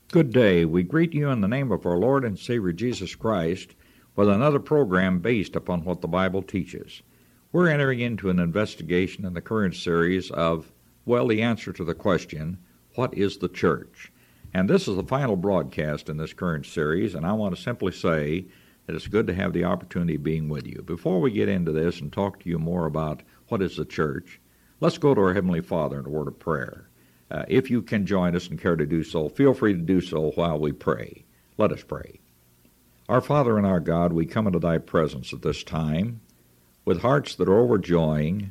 Good day. We greet you in the name of our Lord and Savior Jesus Christ with another program based upon what the Bible teaches. We're entering into an investigation in the current series of, the answer to the question, what is the church? And this is the final broadcast in this current series, and I want to simply say that it's good to have the opportunity of being with you. Before we get into this and talk to you more about what is the church, let's go to our Heavenly Father in a word of prayer. If you can join us and care to do so, feel free to do so while we pray. Let us pray. Our Father and our God, we come into thy presence at this time with hearts that are overjoyed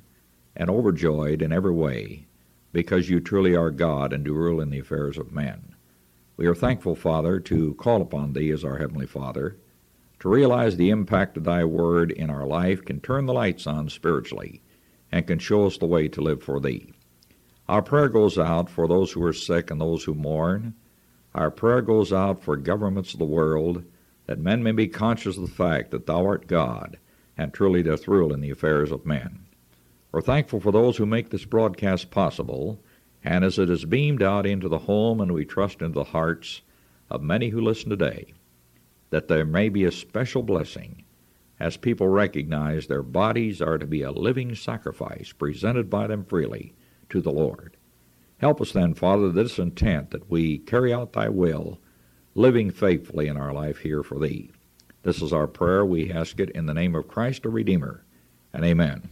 in every way, because you truly are God and do rule in the affairs of men. We are thankful, Father, to call upon thee as our Heavenly Father, to realize the impact of thy word in our life can turn the lights on spiritually and can show us the way to live for thee. Our prayer goes out for those who are sick and those who mourn. Our prayer goes out for governments of the world, that men may be conscious of the fact that thou art God, and truly doth rule in the affairs of men. We're thankful for those who make this broadcast possible, and as it is beamed out into the home and we trust into the hearts of many who listen today, that there may be a special blessing as people recognize their bodies are to be a living sacrifice presented by them freely to the Lord. Help us then, Father, this intent that we carry out thy will, living faithfully in our life here for thee. This is our prayer. We ask it in the name of Christ, our Redeemer, and amen.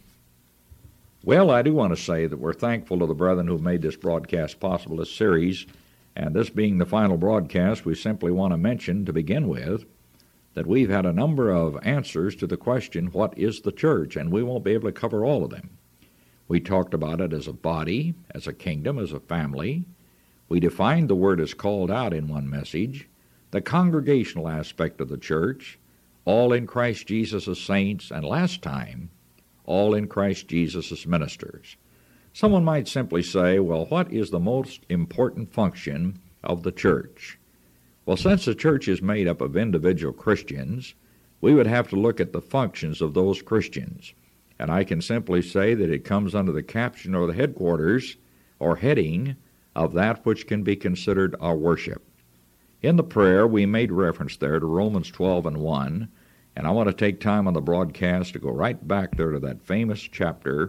Well, I do want to say that we're thankful to the brethren who've made this broadcast possible, this series, and this being the final broadcast, we simply want to mention to begin with that we've had a number of answers to the question, what is the church? And we won't be able to cover all of them. We talked about it as a body, as a kingdom, as a family. We defined the word as called out in one message, the congregational aspect of the church, all in Christ Jesus as saints, and last time, all in Christ Jesus as ministers. Someone might simply say, what is the most important function of the church? Well, since the church is made up of individual Christians, we would have to look at the functions of those Christians. And I can simply say that it comes under the caption or the headquarters or heading of that which can be considered our worship. In the prayer, we made reference there to Romans 12:1, and I want to take time on the broadcast to go right back there to that famous chapter.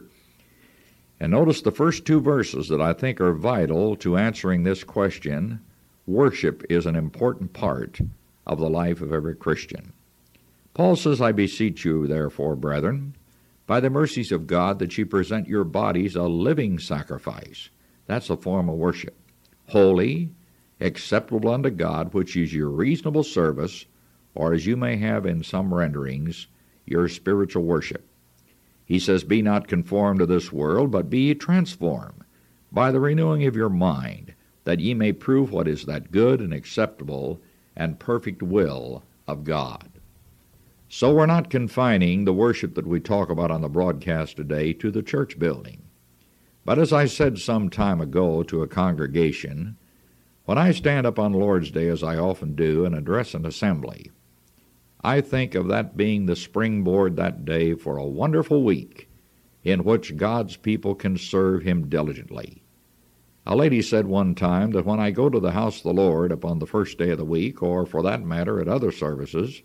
And notice the first two verses that I think are vital to answering this question. Worship is an important part of the life of every Christian. Paul says, I beseech you, therefore, brethren, by the mercies of God, that ye present your bodies a living sacrifice. That's a form of worship. Holy, acceptable unto God, which is your reasonable service, or as you may have in some renderings, your spiritual worship. He says, be not conformed to this world, but be ye transformed by the renewing of your mind, that ye may prove what is that good and acceptable and perfect will of God. So we're not confining the worship that we talk about on the broadcast today to the church building. But as I said some time ago to a congregation, when I stand up on Lord's Day, as I often do, and address an assembly, I think of that being the springboard that day for a wonderful week in which God's people can serve him diligently. A lady said one time that when I go to the house of the Lord upon the first day of the week, or for that matter at other services,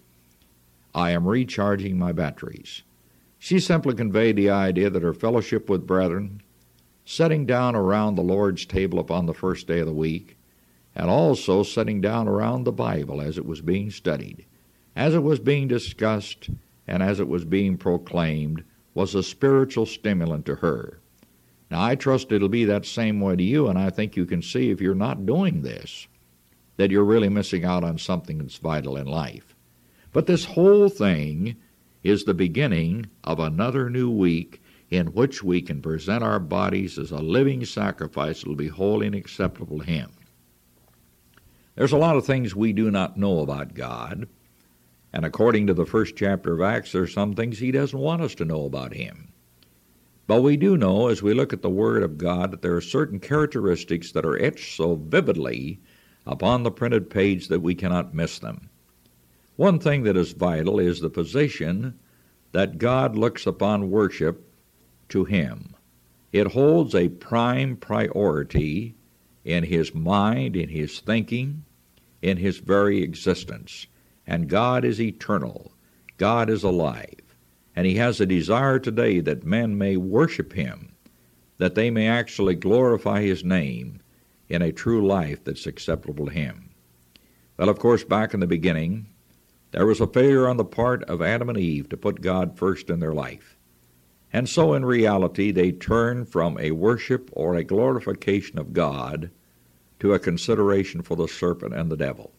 I am recharging my batteries. She simply conveyed the idea that her fellowship with brethren, sitting down around the Lord's table upon the first day of the week, and also sitting down around the Bible as it was being studied, as it was being discussed, and as it was being proclaimed, was a spiritual stimulant to her. Now, I trust it'll be that same way to you, and I think you can see if you're not doing this, that you're really missing out on something that's vital in life. But this whole thing is the beginning of another new week in which we can present our bodies as a living sacrifice that will be holy and acceptable to him. There's a lot of things we do not know about God, and according to the first chapter of Acts, there's some things he doesn't want us to know about him. But we do know, as we look at the Word of God, that there are certain characteristics that are etched so vividly upon the printed page that we cannot miss them. One thing that is vital is the position that God looks upon worship to him. It holds a prime priority in his mind, in his thinking. in his very existence. And God is eternal. God is alive. And he has a desire today that men may worship him, that they may actually glorify his name in a true life that's acceptable to him. Well, of course, back in the beginning, there was a failure on the part of Adam and Eve to put God first in their life. And so in reality, they turned from a worship or a glorification of God to a consideration for the serpent and the devil.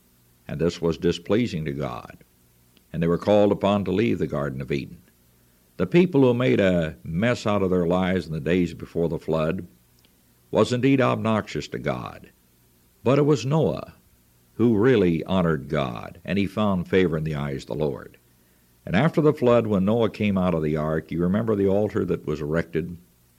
And this was displeasing to God. And they were called upon to leave the Garden of Eden. The people who made a mess out of their lives in the days before the flood was indeed obnoxious to God. But it was Noah who really honored God, and he found favor in the eyes of the Lord. And after the flood, when Noah came out of the ark, you remember the altar that was erected?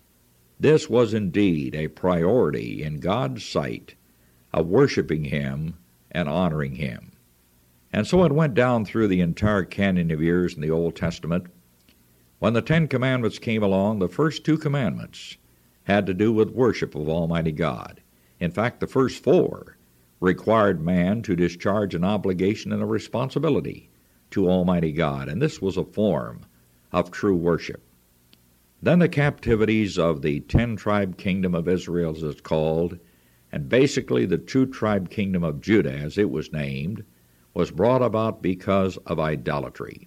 This was indeed a priority in God's sight of worshiping him and honoring him. And so it went down through the entire canon of years in the Old Testament. When the Ten Commandments came along, the first two commandments had to do with worship of Almighty God. In fact, the first four required man to discharge an obligation and a responsibility to Almighty God, and this was a form of true worship. Then the captivities of the 10-tribe kingdom of Israel, as it's called, and basically the 2-tribe kingdom of Judah, as it was named, was brought about because of idolatry.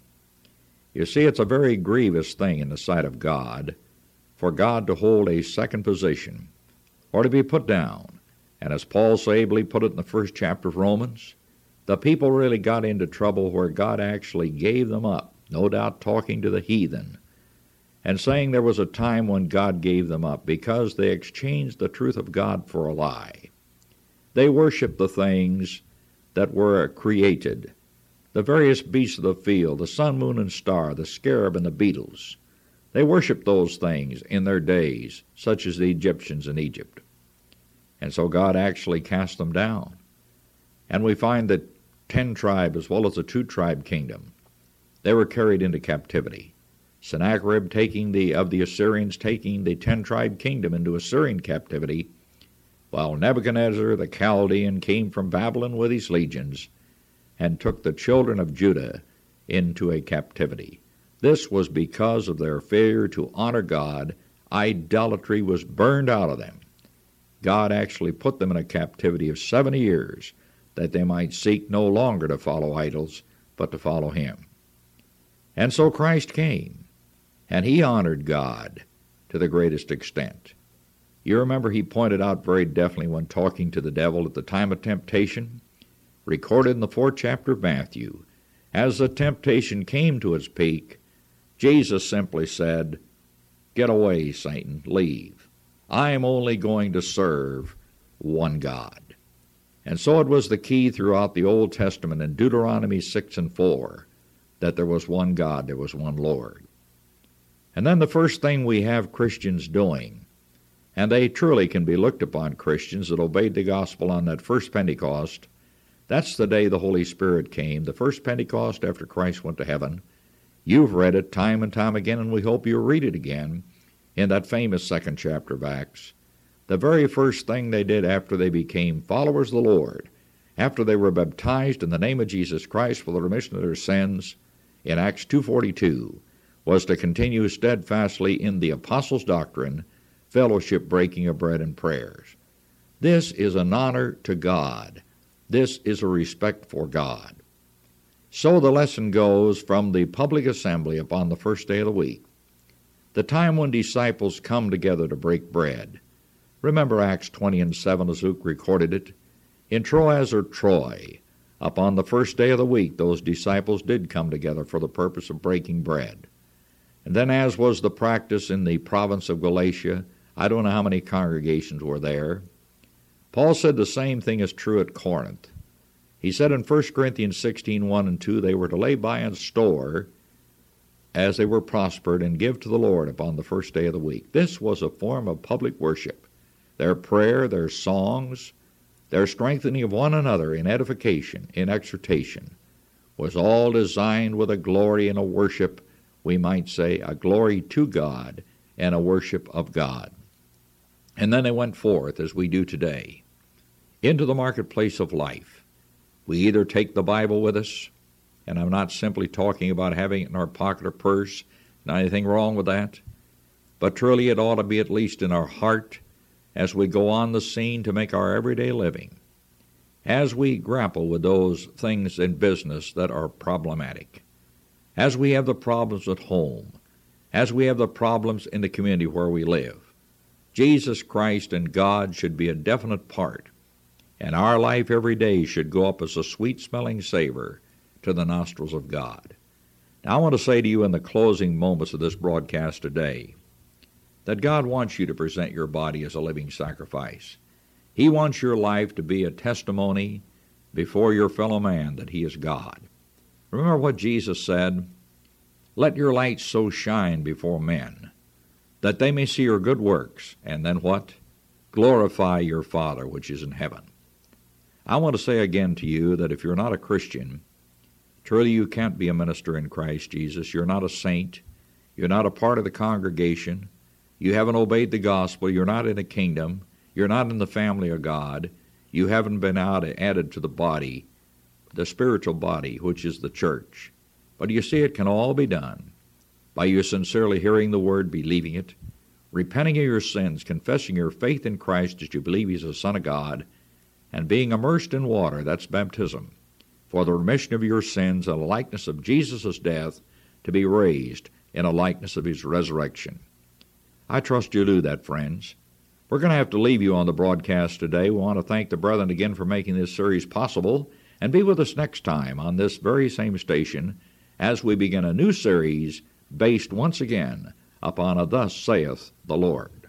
You see, it's a very grievous thing in the sight of God for God to hold a second position or to be put down. And as Paul so ably put it in the first chapter of Romans, the people really got into trouble where God actually gave them up, no doubt talking to the heathen, and saying there was a time when God gave them up because they exchanged the truth of God for a lie. They worshiped the things that were created, the various beasts of the field, the sun, moon, and star, the scarab and the beetles. They worshiped those things in their days, such as the Egyptians in Egypt. And so God actually cast them down. And we find that 10-tribe as well as the 2-tribe kingdom, they were carried into captivity. Sennacherib of the Assyrians taking the 10-tribe kingdom into Assyrian captivity, while Nebuchadnezzar the Chaldean came from Babylon with his legions and took the children of Judah into a captivity. This was because of their failure to honor God. Idolatry was burned out of them. God actually put them in a captivity of 70 years that they might seek no longer to follow idols, but to follow him. And so Christ came, and he honored God to the greatest extent. You remember he pointed out very definitely when talking to the devil at the time of temptation, recorded in the 4th chapter of Matthew, as the temptation came to its peak, Jesus simply said, "Get away, Satan, leave. I am only going to serve one God." And so it was the key throughout the Old Testament in Deuteronomy 6 and 4 that there was one God, there was one Lord. And then the first thing we have Christians doing, and they truly can be looked upon Christians that obeyed the gospel on that first Pentecost. That's the day the Holy Spirit came, the first Pentecost after Christ went to heaven. You've read it time and time again, and we hope you'll read it again in that famous 2nd chapter of Acts. The very first thing they did after they became followers of the Lord, after they were baptized in the name of Jesus Christ for the remission of their sins, in Acts 2:42, was to continue steadfastly in the apostles' doctrine, fellowship, breaking of bread, and prayers. This is an honor to God. This is a respect for God. So the lesson goes from the public assembly upon the first day of the week, the time when disciples come together to break bread. Remember Acts 20 and 7 as Luke recorded it. In Troas or Troy, upon the first day of the week, those disciples did come together for the purpose of breaking bread. And then, as was the practice in the province of Galatia, I don't know how many congregations were there. Paul said the same thing is true at Corinth. He said in 1 Corinthians 16, 1 and 2, they were to lay by and store as they were prospered and give to the Lord upon the first day of the week. This was a form of public worship. Their prayer, their songs, their strengthening of one another in edification, in exhortation, was all designed with a glory and a worship, we might say, a glory to God and a worship of God. And then they went forth, as we do today, into the marketplace of life. We either take the Bible with us, and I'm not simply talking about having it in our pocket or purse, not anything wrong with that, but truly it ought to be at least in our heart as we go on the scene to make our everyday living, as we grapple with those things in business that are problematic, as we have the problems at home, as we have the problems in the community where we live. Jesus Christ and God should be a definite part, and our life every day should go up as a sweet-smelling savor to the nostrils of God. Now, I want to say to you in the closing moments of this broadcast today that God wants you to present your body as a living sacrifice. He wants your life to be a testimony before your fellow man that He is God. Remember what Jesus said, "Let your light so shine before men, that they may see your good works," and then what? "Glorify your Father which is in heaven." I want to say again to you that if you're not a Christian, truly you can't be a minister in Christ Jesus. You're not a saint. You're not a part of the congregation. You haven't obeyed the gospel. You're not in a kingdom. You're not in the family of God. You haven't been added to the body, the spiritual body, which is the church. But you see, it can all be done by you sincerely hearing the word, believing it, repenting of your sins, confessing your faith in Christ as you believe He's the Son of God, and being immersed in water, that's baptism, for the remission of your sins and a likeness of Jesus' death to be raised in a likeness of His resurrection. I trust you'll do that, friends. We're going to have to leave you on the broadcast today. We want to thank the brethren again for making this series possible, and be with us next time on this very same station as we begin a new series based once again upon a Thus Saith the Lord.